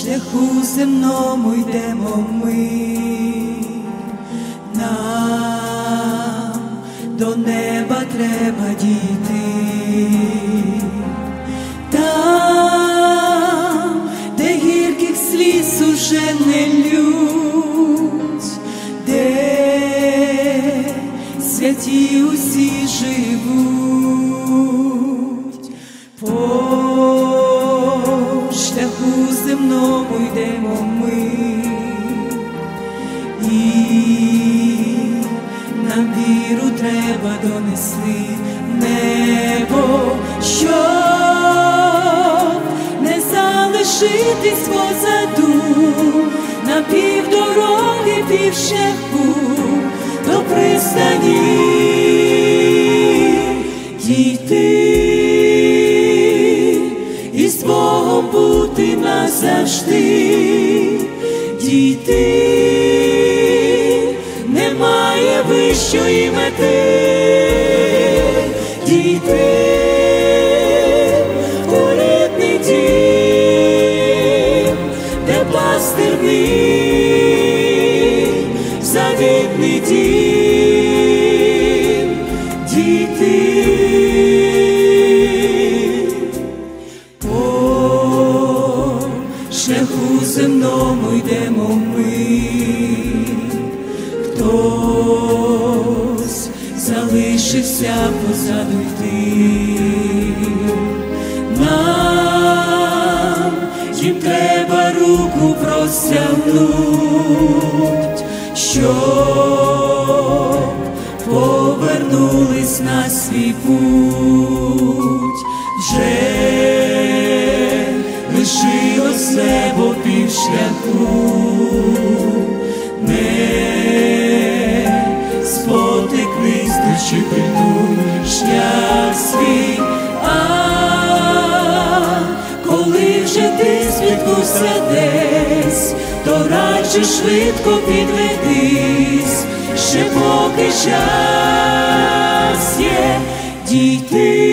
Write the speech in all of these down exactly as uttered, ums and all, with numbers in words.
шляху земному йдемо ми, нам до неба треба дійти. Там, де гірких сліз уже не лють, де святі усі живуть, по шляху земному йдемо ми, і нам віру треба донести в небо, щоб не залишитись позаду, на півдороги, півшляху до пристані дійти і з Богом бути назавжди. Дійти немає вищої мети. Дійти у рідний дім, де пастир мій, завітний дім. Дійти по шляху земному йдемо ми, хтось залишився позаду йти. Нам їм треба руку простягнуть, щоб повернулись на свій путь. Вже лишилось небо півшляху, не спотикнись, чи пильнуй шлях свій. А коли вже ти спіткнувся десь, то радше швидко підведись, ще поки час є дійти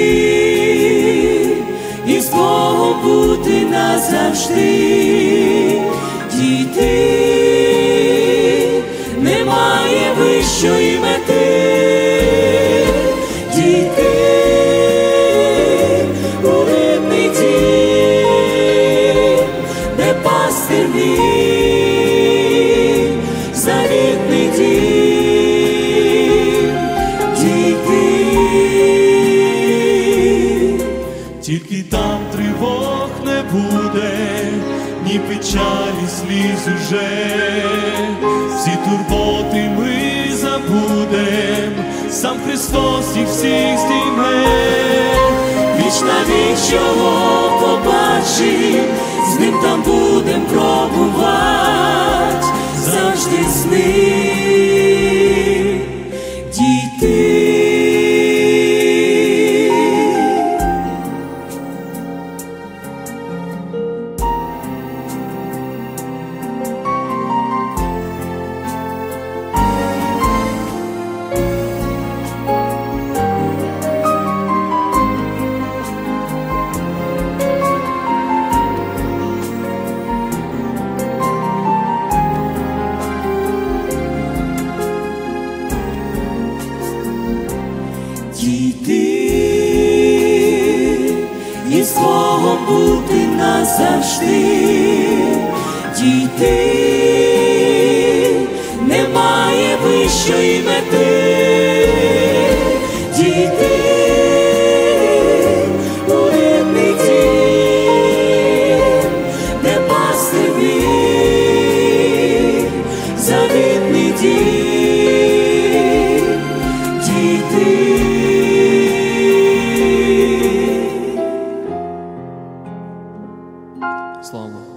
і з Богом бути назавжди. Дійти немає вищої мети. Дійти у рідний дім, де пастир мій, завітний дім. Дійти тільки там тривог не буде, ні печалі, сліз уже, всі турботи ми забудем, сам Христос їх всіх здійме. Віч на віч його побачим, з ним там будем пробувати, завжди з ним дійти. Дійти і з Богом бути назавжди. Дійти немає вищої мети. Дійти у рідний дім, де пастир мій, завітний дім. Дійти Слава.